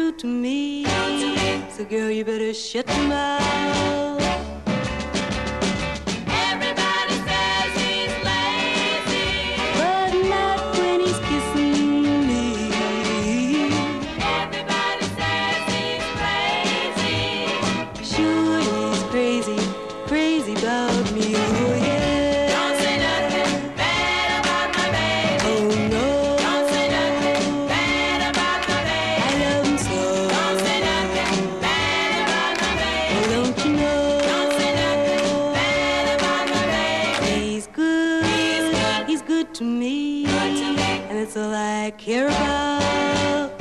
good to me. So girl, you better shut your mouth. Everybody says he's lazy, But not when he's kissing me. everybody says he's crazy. Sure he's crazy, crazy about me. Oh yeah. Don't say nothing bad about my baby. Oh no. Don't say nothing bad about my baby. I love him so. Don't say nothing bad about my baby. Oh, don't you know? Don't say nothing bad about my baby. He's good. He's good to me. Good to me. And that's all I care about.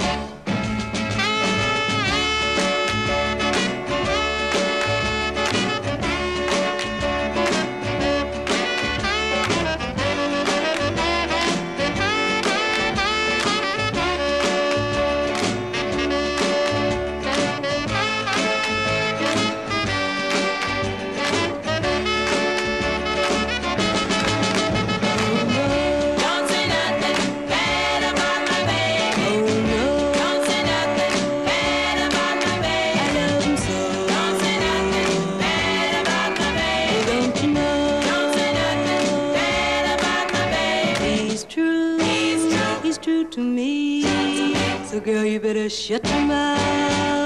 Don't say nothing bad about my baby. Oh no. Don't say nothing bad about my I baby. love him so. Don't say nothing bad about my Oh, baby. don't you know? Don't say nothing bad about my baby. He's true. He's true. He's true to me. So girl, you better shut your mouth.